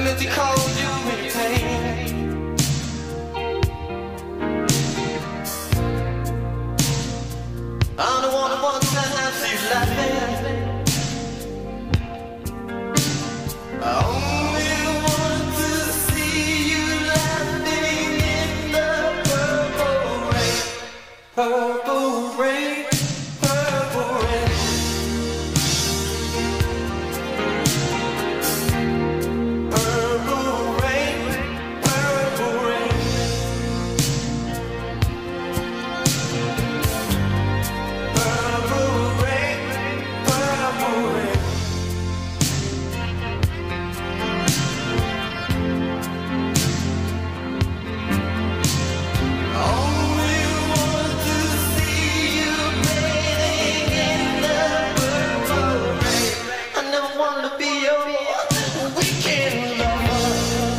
Empty cold you in pain. I'm the one who wants to have you laughing. I only want to see you laughing in the purple rain. Purple rain, purple rain. Purple rain, purple rain. Purple rain, purple rain. Only want to see you bathing in the purple rain. I never wanna be your weekend lover.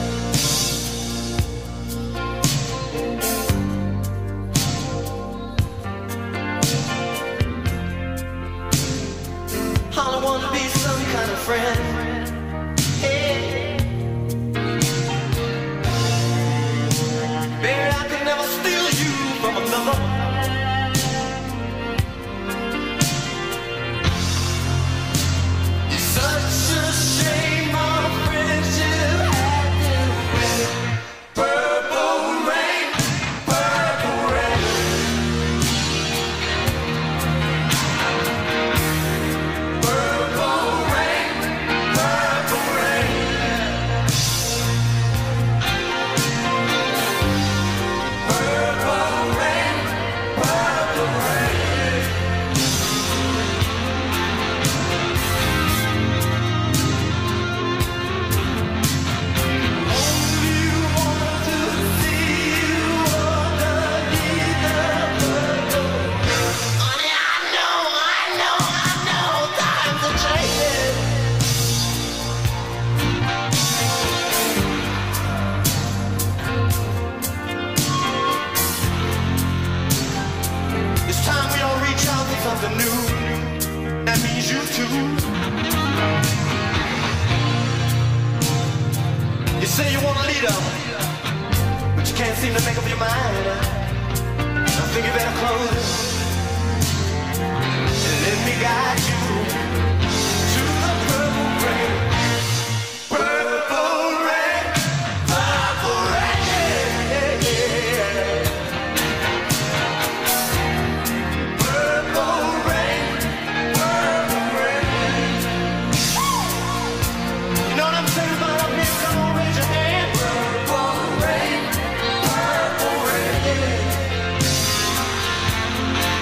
I don't wanna be some kind of friend. Hey. Baby, I could never steal you from another. It's such a shame our friendship had to end. Purple rain, purple rain. Purple rain, purple rain. Purple rain, purple rain. Only want to see you underneath the purple rain. Honey, I know, times are changing. It's time we all reach out for something new. That means you too. You say you want a leader, but you can't seem to make up your mind. I think you better close and let me guide you to the purple rain. Purple rain, purple rain. Purple rain, purple rain. You know what I'm saying about up here? Come on, raise your hand. Purple rain, purple rain.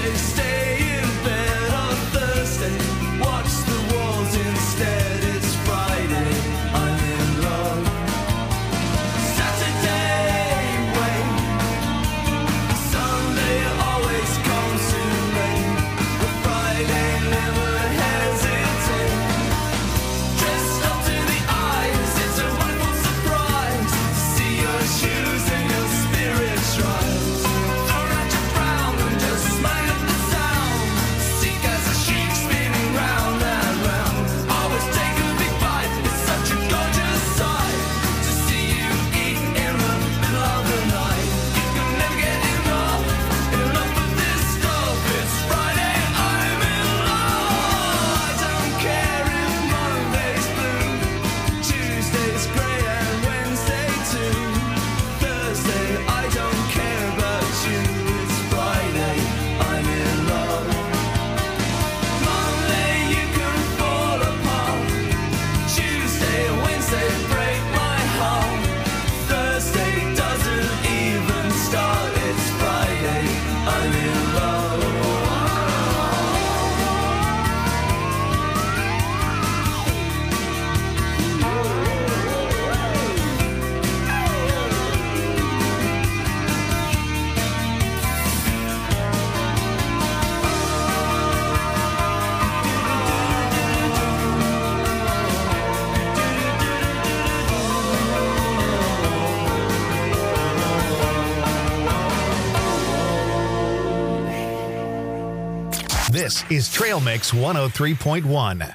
This is Trail Mix 103.1.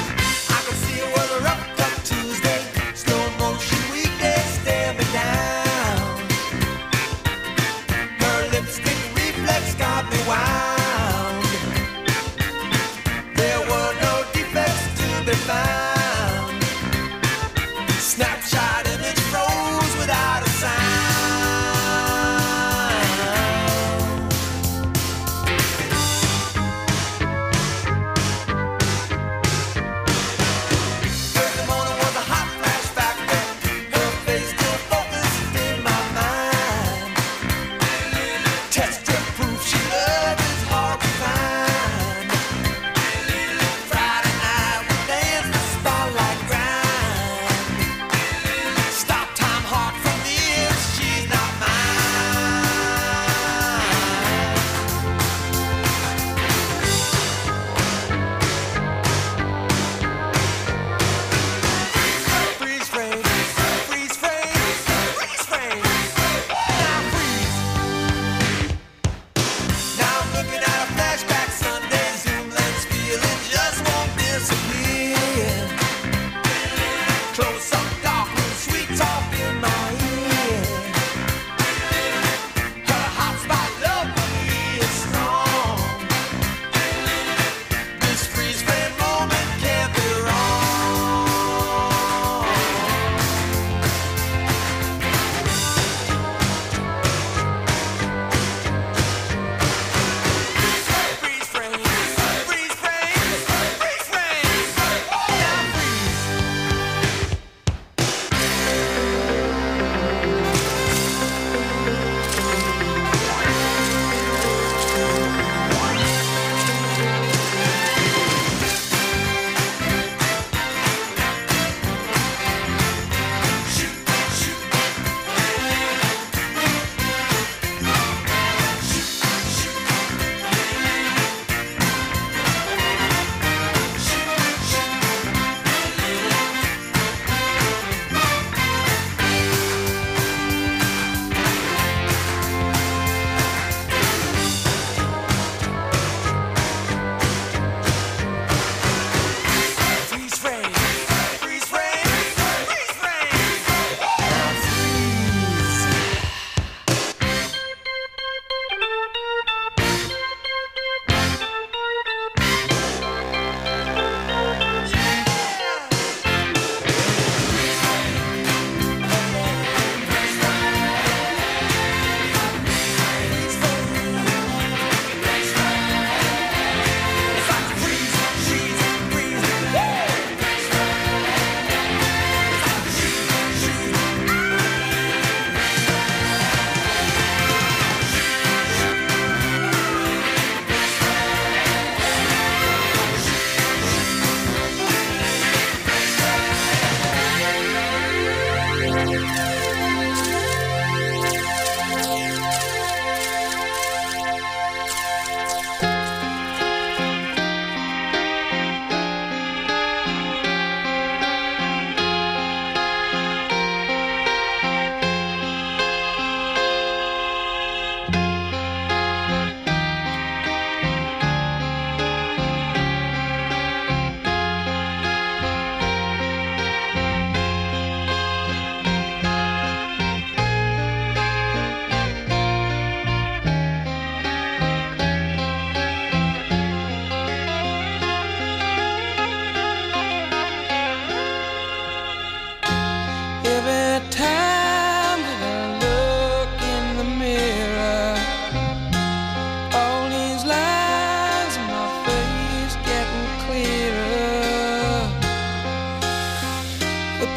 I can see a weather up Tuesday, slow motion weekday, stare me down.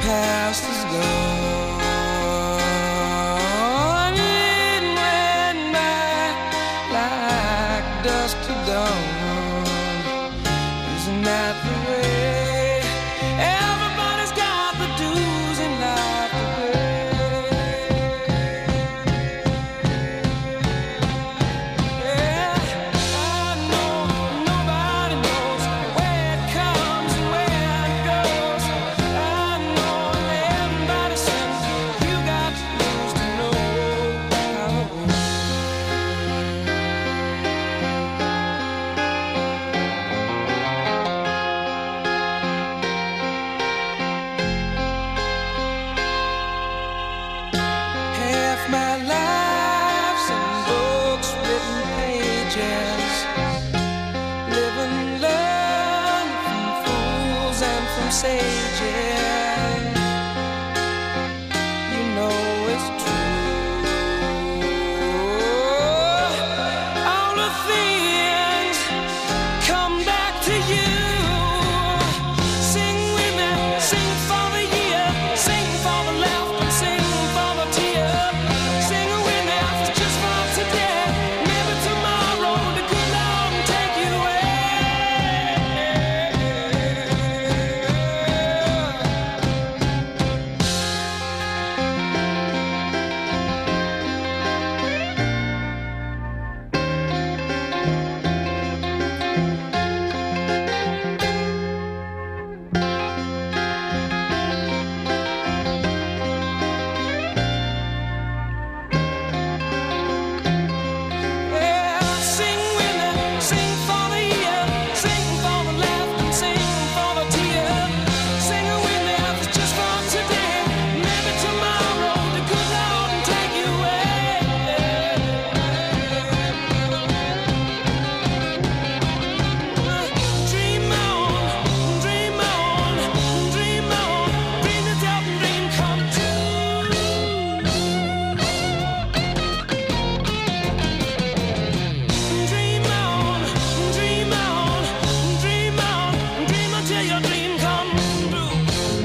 past is gone. It went by like dusk to dawn. Isn't that the way? Everybody's got the dues in life to pay. Yeah, I know nobody knows where it comes and where it goes. I know everybody says you got to lose to know how it goes. Half my life's in books, written pages, living, learn from fools and from sages. You know it's true. All the things come back to you. Sing with me, sing for the year, sing for the laughter, sing for the tear. Sing with me, just for today, maybe tomorrow the good Lord will take you away. Yeah, sing with me, sing for the year, sing for the laughter, sing for the tear. Sing with me, just for today, maybe tomorrow the good Lord will take you away. Dream on, dream on, dream on, dream yourself a dream come true. Dream on, dream on, dream on, dream until your dream come true.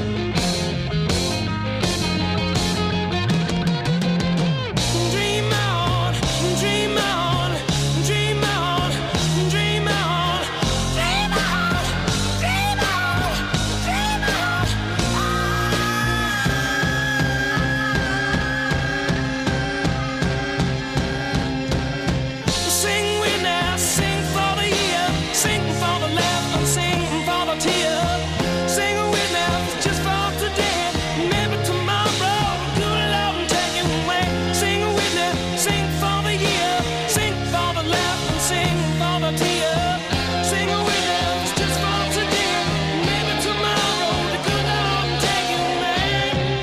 Dream on, dream on, dream on, dream on, dream on, dream on, dream on. Sing with me, sing for the year, sing for the laughter, sing for the tear. Sing with me, just for today, maybe tomorrow the good Lord will take you away. Sing with me, sing for the year, sing for the laughter, sing for the tear. Sing with me, just for today, maybe tomorrow the good Lord will take you away.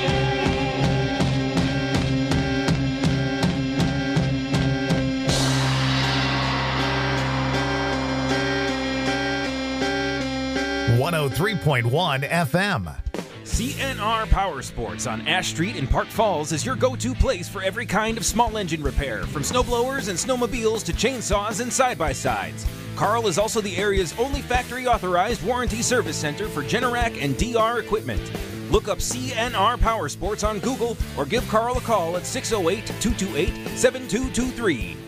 103.1 FM. CNR Power Sports on Ash Street in Park Falls is your go-to place for every kind of small engine repair, from snowblowers and snowmobiles to chainsaws and side-by-sides. Carl is also the area's only factory-authorized warranty service center for Generac and DR equipment. Look up CNR Power Sports on Google or give Carl a call at 608-228-7223.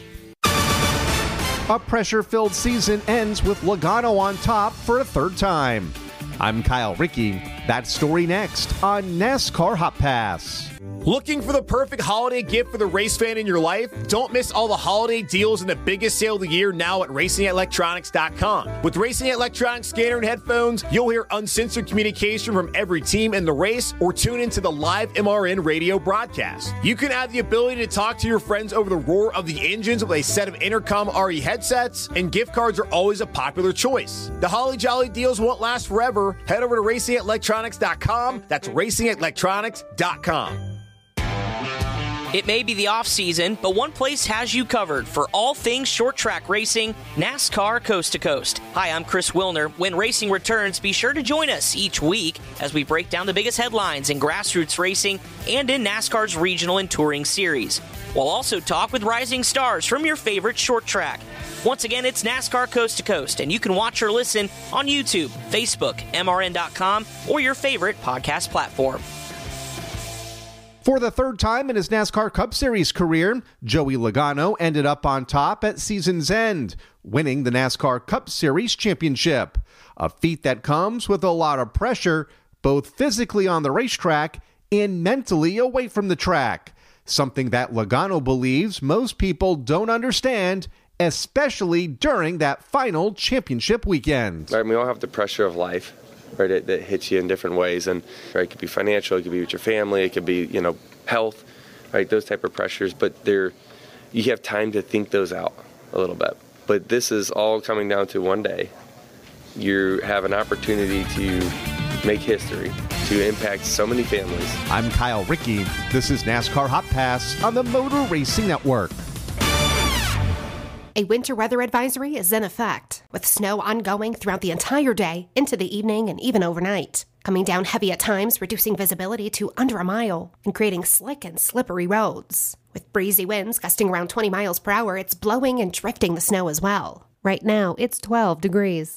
A pressure-filled season ends with Logano on top for a third time. I'm Kyle Rickey. That story next on NASCAR Hot Pass. Looking for the perfect holiday gift for the race fan in your life? Don't miss all the holiday deals and the biggest sale of the year now at RacingElectronics.com. With Racing Electronics scanner and headphones, you'll hear uncensored communication from every team in the race or tune into the live MRN radio broadcast. You can have the ability to talk to your friends over the roar of the engines with a set of Intercom RE headsets, and gift cards are always a popular choice. The Holly Jolly deals won't last forever. Head over to RacingElectronics.com. That's RacingElectronics.com. It may be the off-season, but one place has you covered for all things short-track racing, NASCAR Coast to Coast. Hi, I'm Chris Wilner. When racing returns, be sure to join us each week as we break down the biggest headlines in grassroots racing and in NASCAR's regional and touring series. We'll also talk with rising stars from your favorite short track. Once again, it's NASCAR Coast to Coast, and you can watch or listen on YouTube, Facebook, MRN.com, or your favorite podcast platform. For the third time in his NASCAR Cup Series career, Joey Logano ended up on top at season's end, winning the NASCAR Cup Series championship. A feat that comes with a lot of pressure, both physically on the racetrack and mentally away from the track. Something that Logano believes most people don't understand, especially during that final championship weekend. Right, we all have the pressure of life, right, that hits you in different ways. And right, it could be financial, it could be with your family, it could be, health, right, those type of pressures. But you have time to think those out a little bit. But this is all coming down to one day. You have an opportunity to make history, to impact so many families. I'm Kyle Rickey. This is NASCAR Hot Pass on the Motor Racing Network. A winter weather advisory is in effect, with snow ongoing throughout the entire day, into the evening, and even overnight. Coming down heavy at times, reducing visibility to under a mile, and creating slick and slippery roads. With breezy winds gusting around 20 miles per hour, it's blowing and drifting the snow as well. Right now, it's 12 degrees.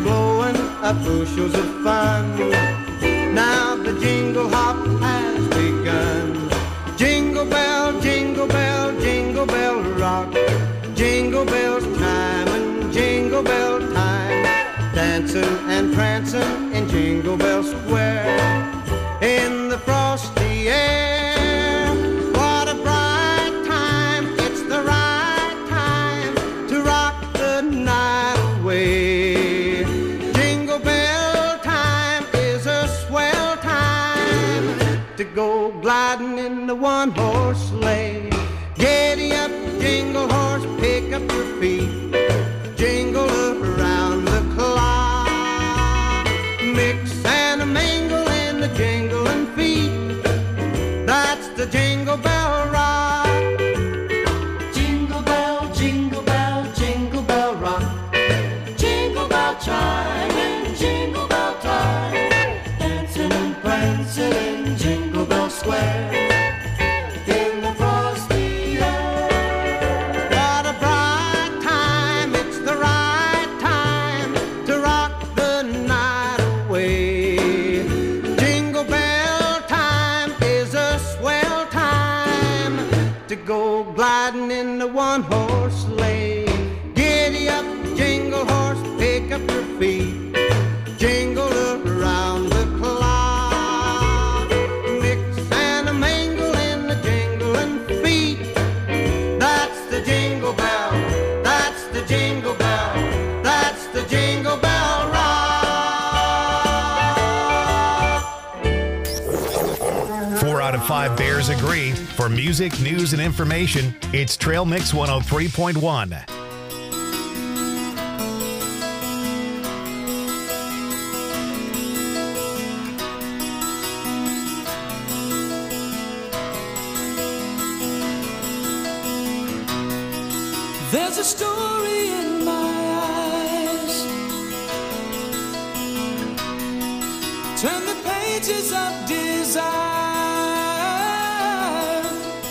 bushels of fun. Now the jingle hop has begun. jingle bells chiming, jingle bell time, dancing and prancing in Jingle Bell Square. In the frosty air, what a bright time, it's the right time to rock the night away. Jingle bell time is a swell time to go gliding in the one-horse sleigh. Giddy up, jingle horse, pick up your feet, jingle around the clock, mix and a mingle in the jingling feet. That's the Jingle Bell Rock. Jingle bell, jingle bell rock. Jingle bell chime and jingle bell time, dancing and prancing in Jingle Bell Square. In the frosty air, what a bright time, it's the right time to rock the night away. Jingle bell time is a swell time to go gliding in the one-horse sleigh. Giddy up, jingle horse, pick up your feet, jingle around the clock, mix and a mingle in the jingling feet. That's the Jingle Bell, that's the Jingle Bell, that's the Jingle Bell Rock. 4 out of 5 Bears agree. For music, news, and information, it's Trail Mix 103.1. There's a story in my eyes. Turn the pages of desire.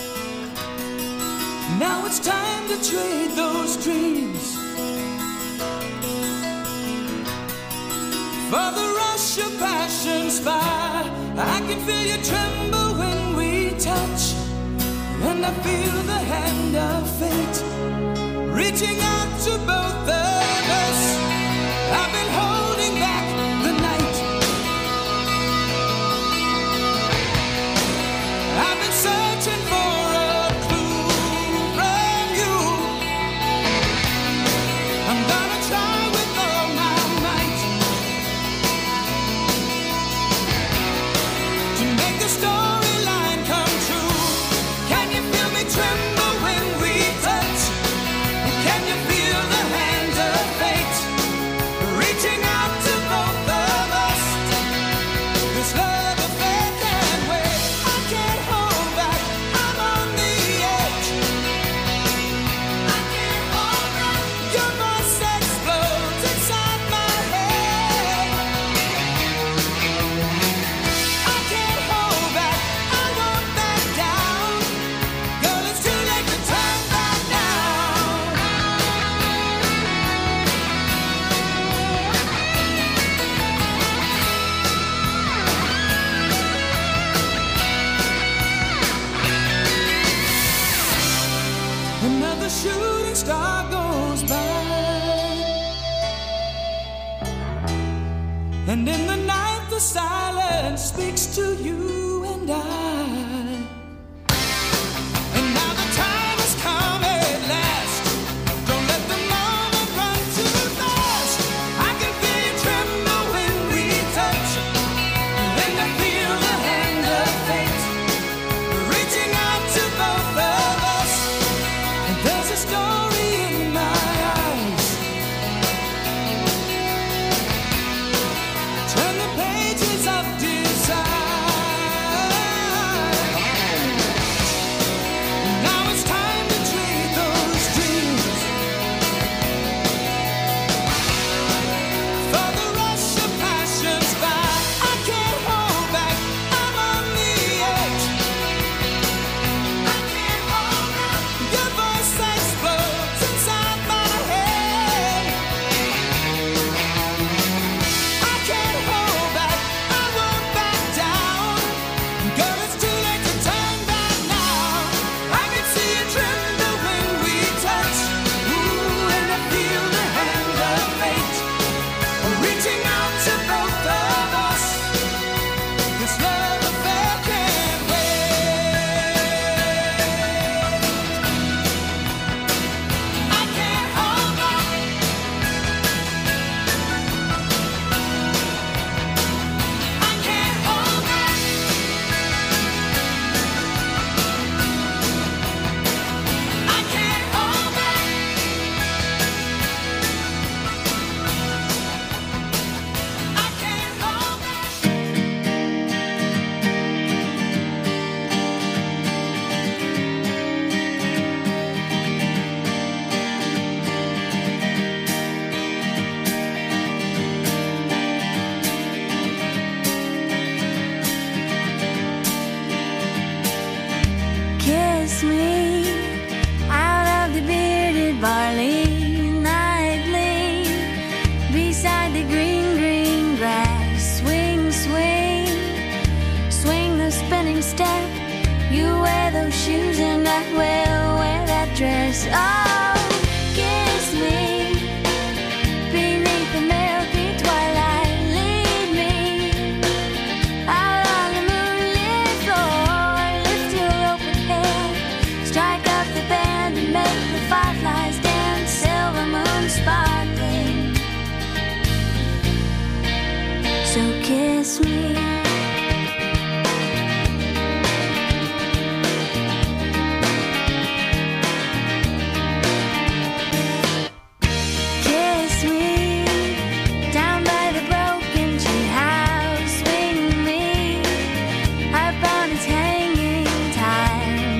Now it's time to trade those dreams for the rush of passion's fire. I can feel you tremble when we touch, and I feel the hand of fate reaching out to both of us. I've been holding back the night. I've been searching for a clue from you. I'm gonna try with all my might to make the storyline come true. Can you feel me tremble when we touch? Can you feel the hands of fate reaching out to both of us? This love affair can't wait. I can't hold back. I'm on the edge. I can't hold back. Your voice explodes inside my head. I can't hold back. I won't back down. Girl, it's too late to turn back now. Another shooting star goes by, and in the night the silence speaks to you and I. And now the time has come at last. Don't let the moment run too fast. I can feel you tremble when we touch, and I feel the hand of fate reaching out to both of us. And there's a story in my eyes. Turn the pages of desire. kiss, oh, kiss me. Beneath the milky twilight, lead me out on the moonlit floor. Lift your open hand, strike up the band and make the fireflies dance. Silver moon sparkling, so kiss me. Kiss me down by the broken tree house. Swing me upon its hanging time.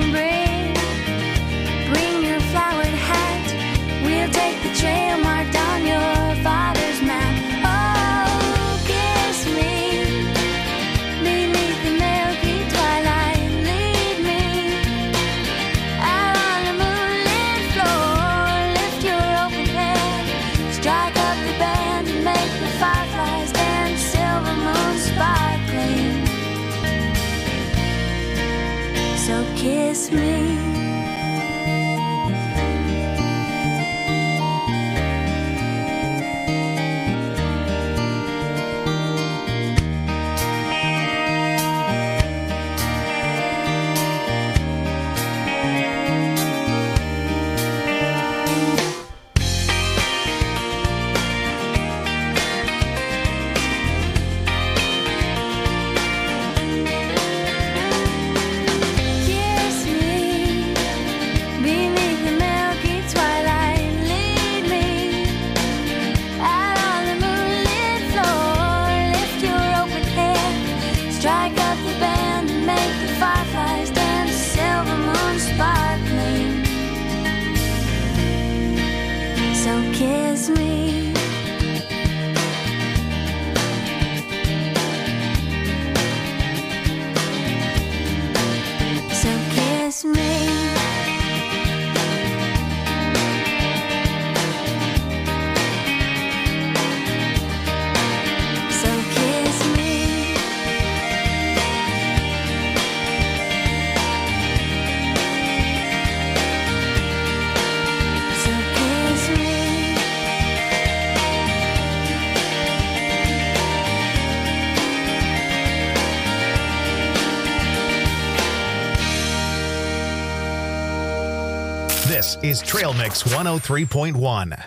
Bring your flowered hat. We'll take the trail marked on your father's map. Oh, kiss me beneath the milky twilight. Lead me out on the moonlit floor. Lift your open hand, strike up the band and make the fireflies dance. Silver moon sparkling, so kiss me. Kiss me beneath the milky twilight. Lead me out on the moonlit floor. Lift your open hand, strike up the band and make the fireflies dance. Silver moon sparkling, so kiss me. So kiss me. So kiss me. So kiss me. This is Trail Mix 103.1.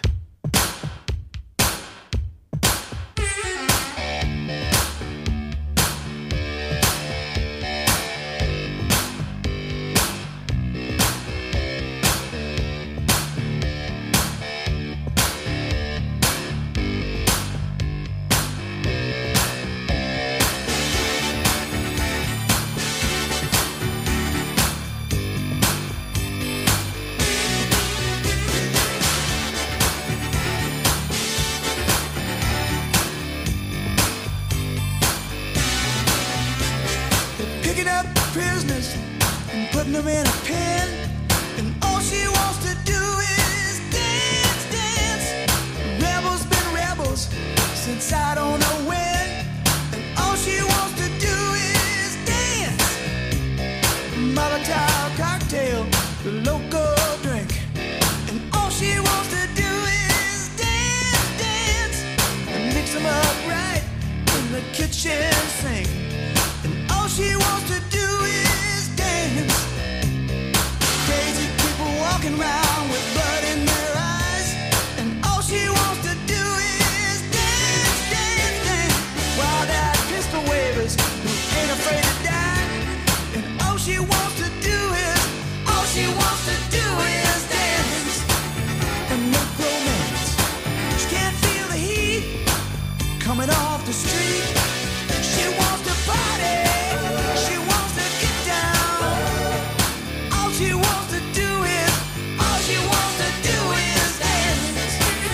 Picking up prisoners and putting them in a pen, and all she wants to do is dance, dance. Rebels been rebels since I don't know when, and all she wants to do is dance. Molotov cocktail, the local drink, and all she wants to do is dance, dance, and mix them up right in the kitchen sink. All she wants to do is dance. Crazy people walking around with blood in their eyes, and all she wants to do is dance, dance, dance. While that pistol wavers who ain't afraid to die, and all she wants to do is, all she wants to do is dance and make romance. She can't feel the heat coming off the street. She wants to party. She wants to get down. All she wants to do is, all she wants to do is dance.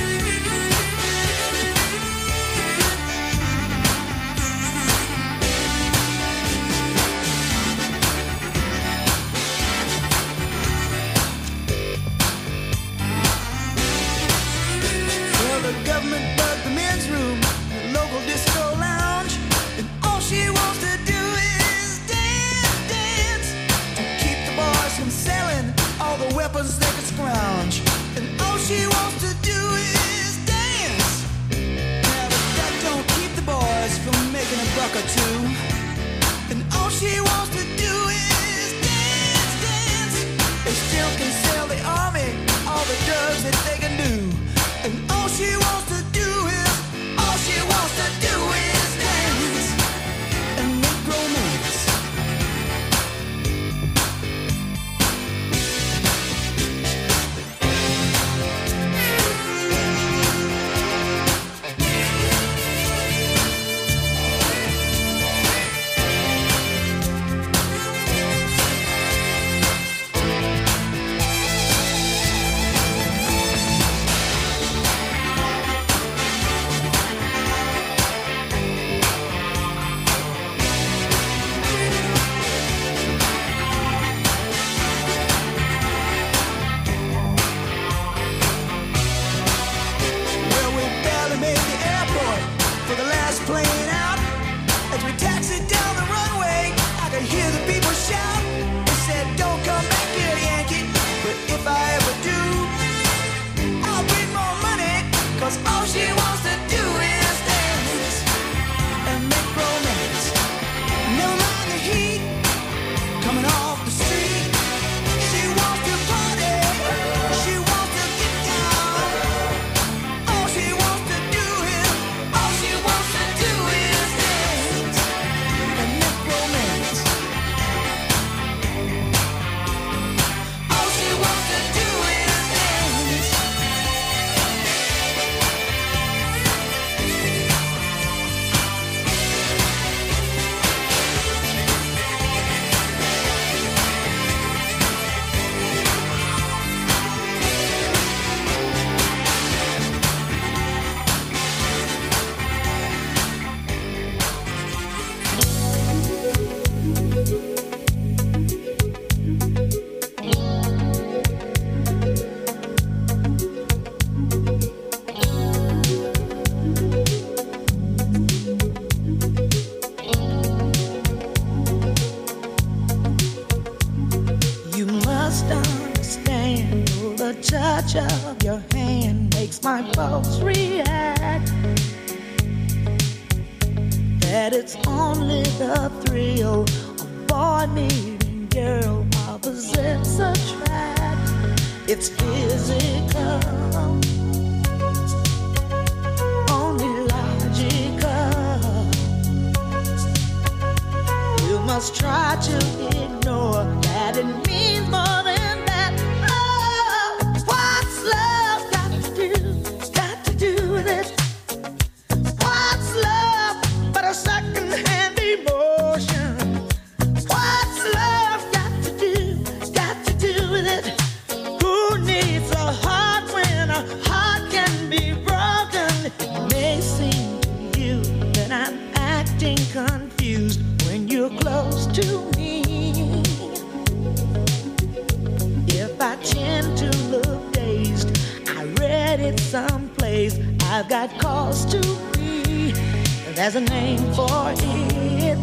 Well, the government bugged the men's room, the local disco lounge, and all she wants to do is dance, dance, to keep the boys from selling all the weapons they could she wants to do is dance. Yeah, but that don't keep the boys from making a buck or two. And all she wants to do is dance, dance. They still can sell the army all the drugs that they can do. And all she wants to do is, all she wants to do is dance and make romance. Well, we barely made the airport for the last plane out. As we taxied down the runway, I could hear the people shout. They said, don't come back here, Yankee. But if I ever do, I'll bring more money. 'Cause all she wants to do is dance and make romance. Never mind the heat coming off the street. She wants to party. She wants to get down. All she wants to do is, all she wants to do is dance and make romance. All she wants to do is dance. You must understand, the touch of your hand makes my pulse react. That it's only the thrill of boy meeting girl, opposites attract. It's physical, only logical. You must try to ignore that it means more than that. Oh, what's love got to do with it? What's love but a second-hand emotion? What's love got to do with it? Who needs a heart when a heart can be broken? It may seem to you that I'm acting confused when you're close to me. If I tend to look dazed, I read it someplace. I've got cause to be. There's a name for it.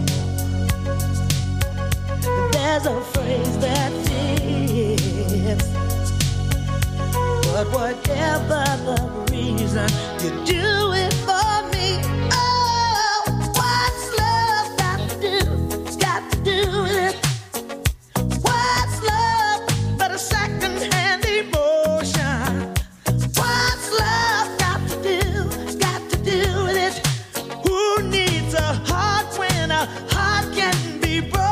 There's a phrase that fits. But whatever the reason, you do it for me. Oh, what's love got to do with it? What's love but a second-hand emotion? What's love got to do with it? Who needs a heart when a heart can be broken?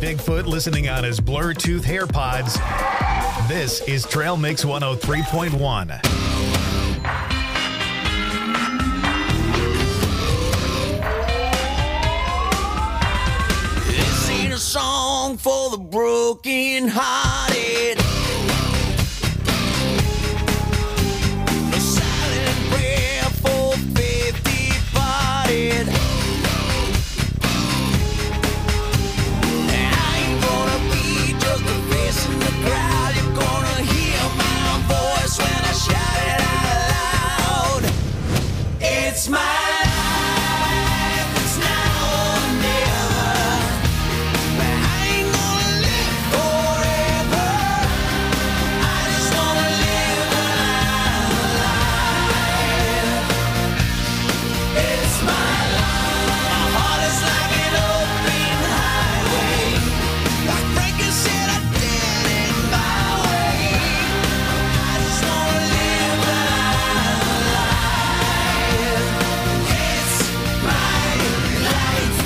Bigfoot listening on his Bluetooth AirPods. This is Trail Mix 103.1. This ain't a song for the broken-hearted. A silent prayer for faith departed. I ain't gonna be just a face in the crowd. You're gonna hear my voice when I shout it out loud. It's my life, it's now or never. I ain't gonna live forever. I just wanna live alive. It's my life. My heart is like an open highway. Like Frankie said, I did it my way. I just wanna live alive. It's my life.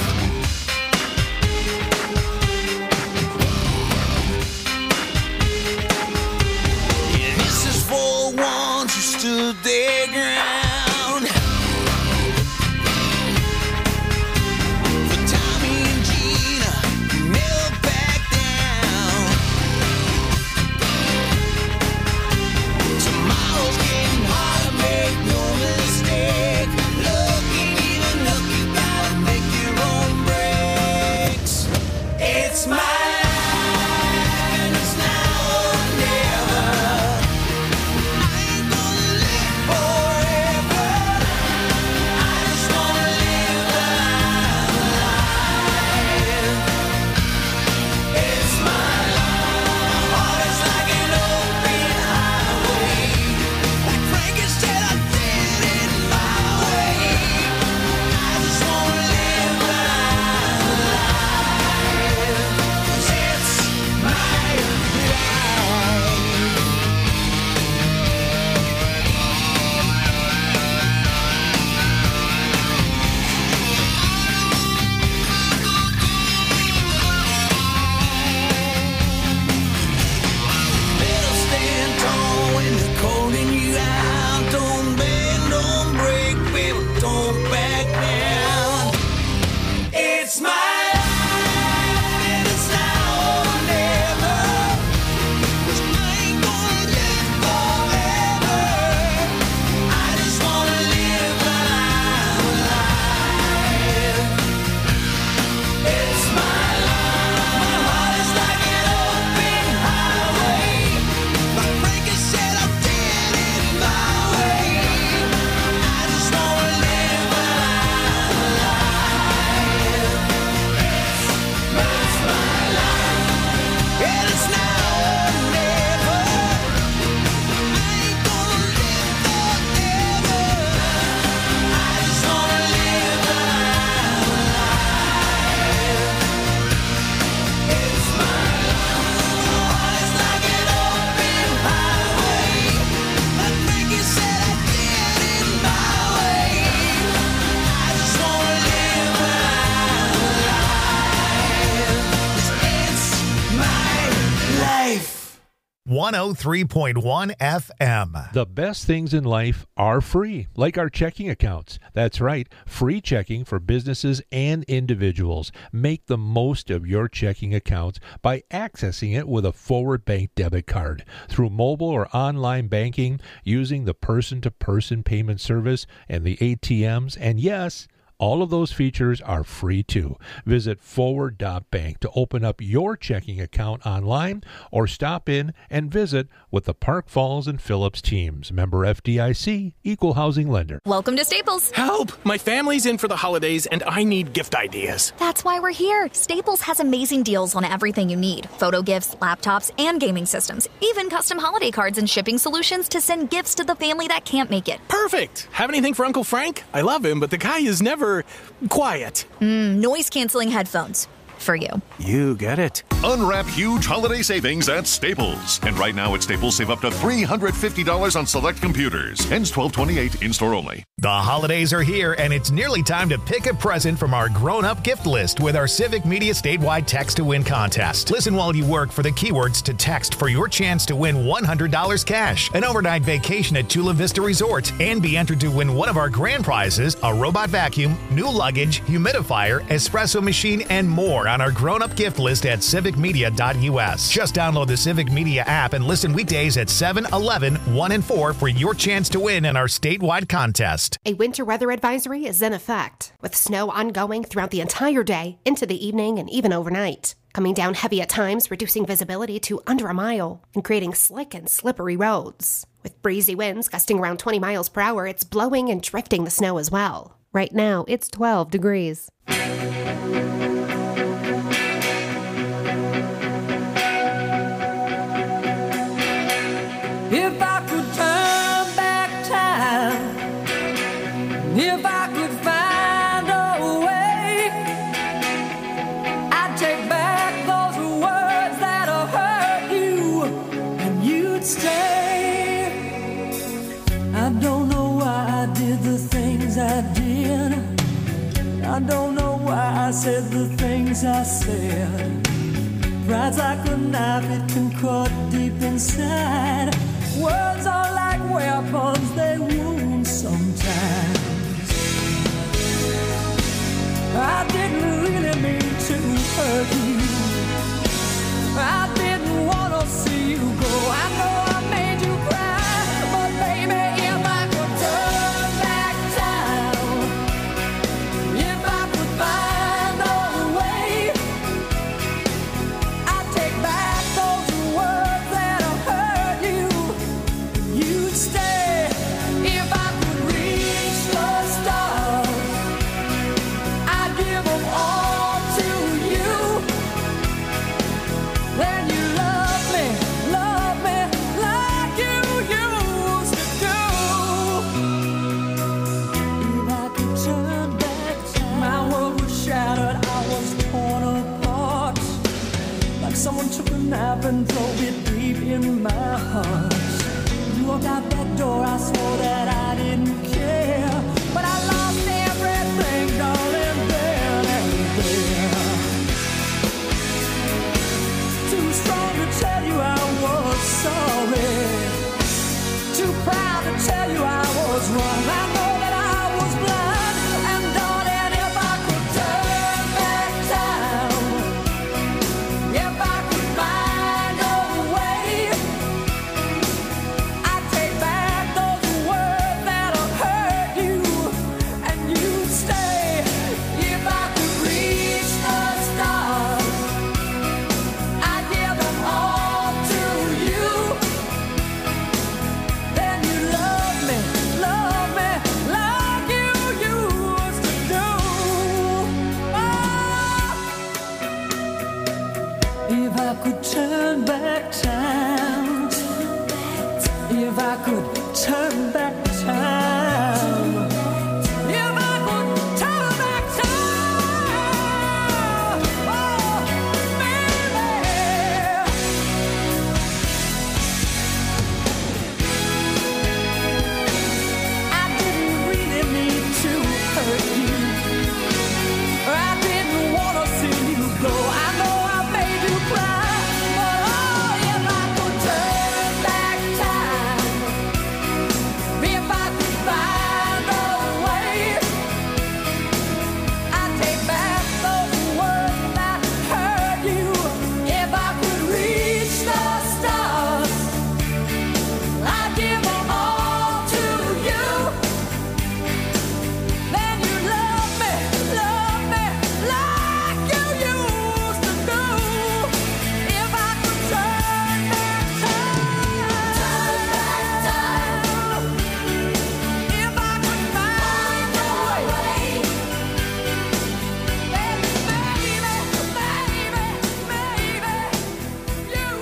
Yeah, this is for ones who stood their ground. For Tommy and Gina, who never backed down. Tomorrow's getting harder, make no mistake. Lucky, even lucky, gotta make your own breaks. It's my life, and it's now or never. I ain't gonna live forever. I just wanna live alive. It's my life. My heart is like an open highway. Like Frankie said, I did it my way. I just wanna live alive. 'Cause it's my life. Better stand tall when they're calling you out. Don't bend, don't break, baby, don't back down. It's my life, and it's now or never. 'Cause I ain't gonna live forever. I just wanna live alive. It's my life. My heart is like an open highway. Like Frankie said, I did it my way. I just wanna live alive. It's my life, and it's now or never. I ain't gonna live forever. I just wanna live alive. It's my life. My heart is like an open highway. Like Frankie said, I did it my way. I just wanna live alive. 'Cause it's my life. 103.1 FM. The best things in life are free, like our checking accounts. That's right, free checking for businesses and individuals. Make the most of your checking accounts by accessing it with a Forward Bank debit card through mobile or online banking, using the person-to-person payment service and the ATMs, and yes, all of those features are free too. Visit forward.bank to open up your checking account online or stop in and visit with the Park Falls and Phillips teams. Member FDIC, Equal Housing Lender. Welcome to Staples. Help! My family's in for the holidays and I need gift ideas. That's why we're here. Staples has amazing deals on everything you need. Photo gifts, laptops, and gaming systems. Even custom holiday cards and shipping solutions to send gifts to the family that can't make it. Perfect! Have anything for Uncle Frank? I love him, but the guy is never quiet. Noise-canceling headphones. for you. You get it. Unwrap huge holiday savings at Staples. And right now at Staples, save up to $350 on select computers. Ends 12/28, in-store only. The holidays are here, and it's nearly time to pick a present from our grown-up gift list with our Civic Media statewide Text to Win contest. Listen while you work for the keywords to text for your chance to win $100 cash, an overnight vacation at Chula Vista Resort, and be entered to win one of our grand prizes, a robot vacuum, new luggage, humidifier, espresso machine, and more on our grown-up gift list at civicmedia.us. Just download the Civic Media app and listen weekdays at 7, 11, 1, and 4 for your chance to win in our statewide contest. A winter weather advisory is in effect, with snow ongoing throughout the entire day, into the evening, and even overnight. Coming down heavy at times, reducing visibility to under a mile, and creating slick and slippery roads. With breezy winds gusting around 20 miles per hour, it's blowing and drifting the snow as well. Right now, it's 12 degrees. If I could turn back time, if I could find a way, I'd take back those words that hurt you, and you'd stay. I don't know why I did the things I did. I don't know why I said the things I said. Pride's like a knife, it can cut deep inside. Words are like weapons, they wound sometimes. I didn't really mean to hurt you. I didn't want to see you go. I know I made you cry, but baby, if I could turn back time, if I could find a way, I'd take back those words that hurt you. You'd stay. If I could reach the stars, I'd give them all to you. Then you love me like you used to do. If I could turn back time, my world was shattered, I was torn apart. Like someone took a knife and drove it deep in my heart. You walked out that door, I swore that I didn't care. But I lost everything, darling, then and there. Too strong to tell you I was sorry. Too proud to tell you I was wrong. I know that I was blind. And darling, if I could turn back time, if I could find a way, I'd take back those words that hurt you, and you'd stay. If I could reach the stars, I'd give them all to you. Then you love me like you used to do. If I could turn back time, if I could turn back time, if I could turn back time, oh, baby. I didn't really mean to hurt you. I didn't want to see you go. I know I made you cry, but oh, if I could turn back time, if I could find a way, I'd take back those words that hurt you. If I could reach the stars, I'd give them all to you. Then you love me like you used to do. If I could turn back time, if I could find a way, then baby, you'd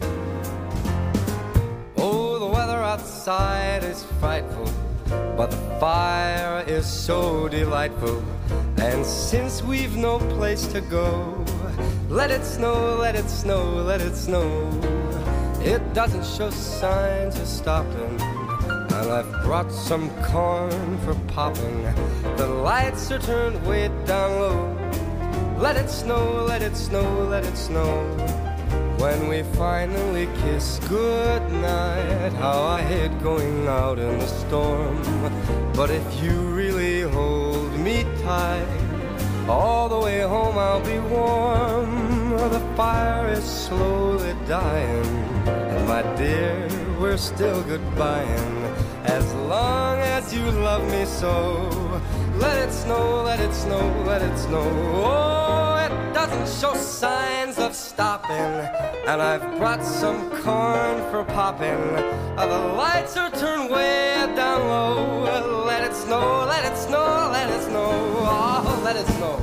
stay. Oh, the weather outside is frightful, but the fire is so delightful, and since we've no place to go, let it snow, let it snow, let it snow. It doesn't show signs of stopping, and I've brought some corn for popping. The lights are turned way down low. Let it snow, let it snow, let it snow. When we finally kiss goodnight, how I hate going out in the storm. But if you really hold me tight, all the way home I'll be warm. The fire is slowly dying, and my dear, we're still goodbying. As long as you love me so, let it snow, let it snow, let it snow. Oh, it doesn't show signs of stopping, and I've brought some corn for popping. The lights are turned way down low. Let it snow, let it snow, let it snow. Oh, let it snow.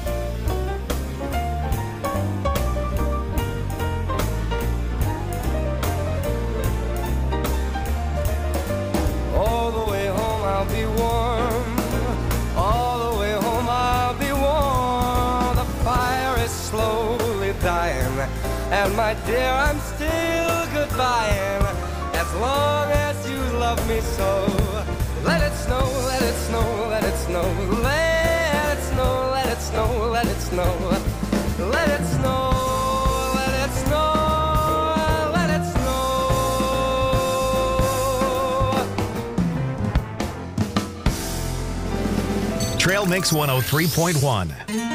All the way home I'll be warm. All the way home I'll be warm. The fire is slowly dying, and my dear, I'm still goodbying. As long as you love me so, let it snow, let it snow, let it snow. Let it snow, let it snow, let it snow. Let it snow, let it snow, let it snow. Trail Mix 103.1.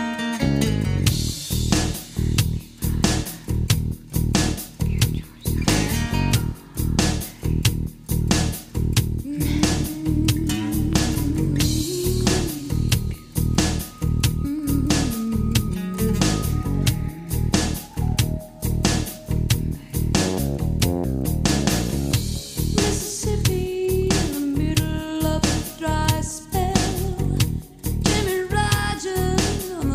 Mississippi, in the middle of a dry spell. Jimmy Rogers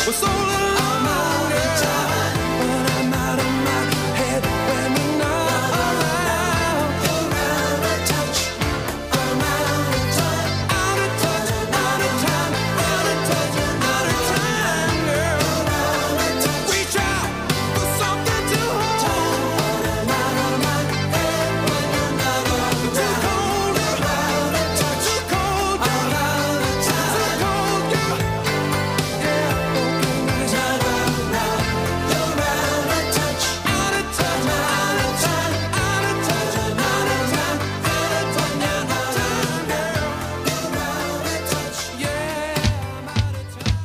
was so little longer. But I'm out of my head when you're not around. Around a touch, I'm out of time. Out of touch, out of time, out of touch, out of time, girl. Around a touch, reach out for something to hold. I'm out of my head when you're not around. Too cold, around a touch, too cold, I'm out of time. Too cold, girl. Yeah, open eyes, out of now. You're out of touch, out of touch, out of time, out of touch, out of time, out of touch, out of time, girl. You're out of touch, yeah, I'm out of touch.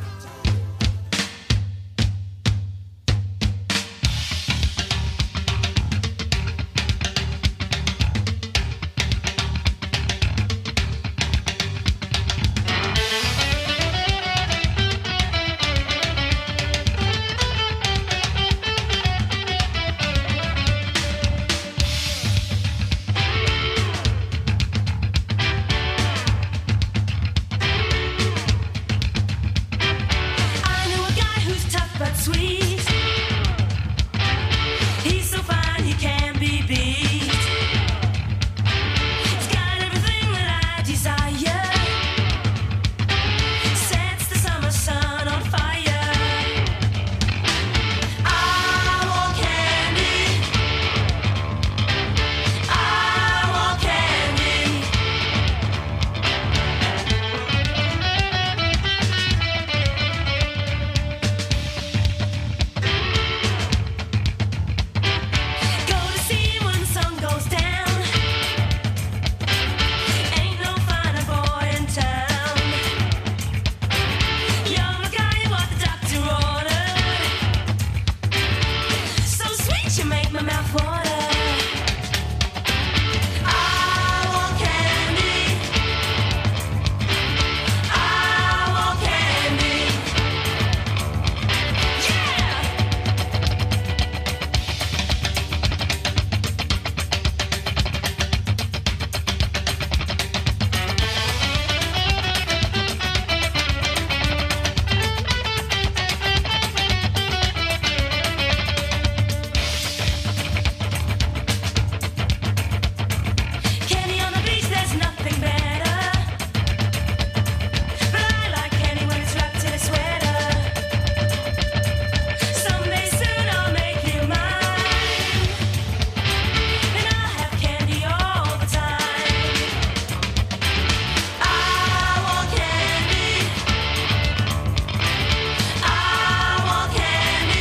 I know a guy who's tough but sweet.